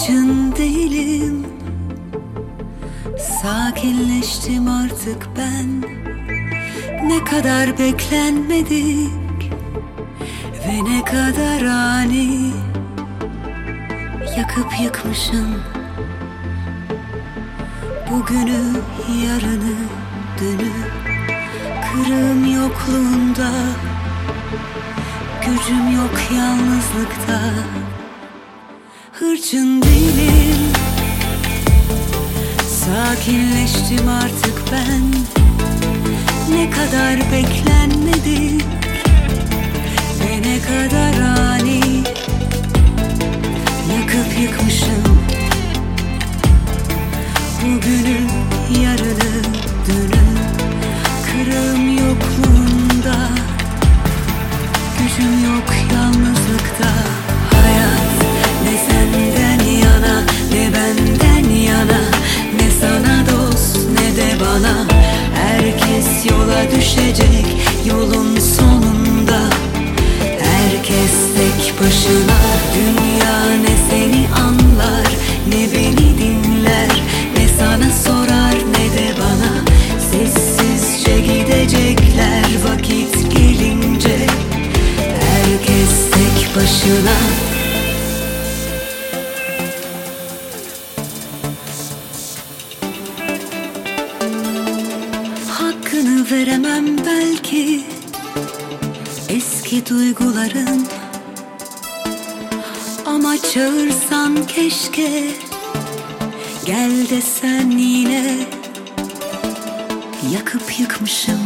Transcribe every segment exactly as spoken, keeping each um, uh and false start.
Hırçın değilim, sakinleştim artık ben. Ne kadar beklenmedik ve ne kadar ani. Yakıp yıkmışım bugünü, yarını, dünü. Kırığım yokluğunda, gücüm yok yalnızlıkta. Hırçın değilim, sakinleştim artık ben. Ne kadar beklenmedik ve ne kadar ani. Yakıp yıkmışım bugünü, yarını, dünü. Kırığım yokluğunda, gücüm yok yalnızlıkta. Hayat ne senden yana ne benden yana, ne sana dost ne de bana. Herkes yola düşecek yolun sonunda. Herkes tek başına. Dünya ne seni anlar ne beni dinler, ne sana sorar ne de bana. Sessizce gidecekler vakit gelince. Herkes tek başına. Hakkını veremem belki eski duyguların, ama çağırsan keşke, gel desen yine. Yakıp yıkmışım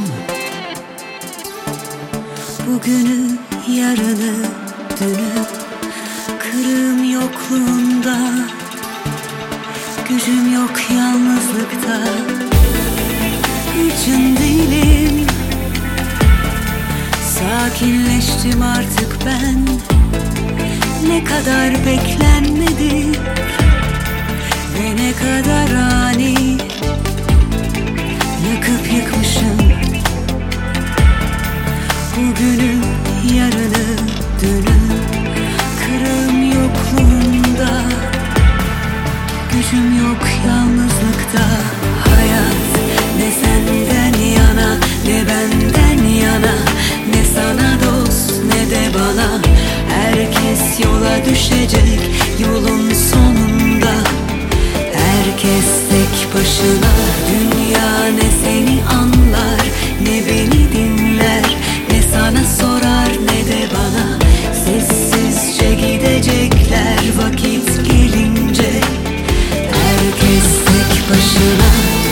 bugünü, yarını, dünü. Kırığım yokluğunda, gücüm yok yalnızlıkta. Hırçın değilim, sakinleştim artık ben. Ne kadar beklenmedik ve ne kadar ani. Yakıp yıkmışım bugünü, yarını, dünü. Kırığım yokluğunda, gücüm yok yalnızlıkta. Hayat ne senden yana ne benden yana, ne sana dost ne de bana. Herkes yola düşecek yolun sonunda. Herkes tek başına. Dünya ne seni anlar ne beni dinler, ne sana sorar ne de bana. Sessizce gidecekler vakit gelince. Herkes tek başına.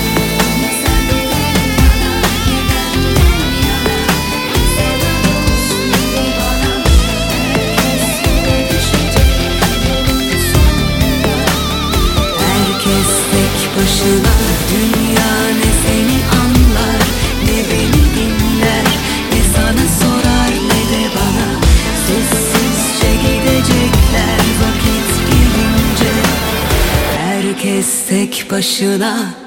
Başına. Dünya ne seni anlar ne beni dinler, ne sana sorar ne de bana. Sessizce gidecekler vakit gelince. Herkes tek başına.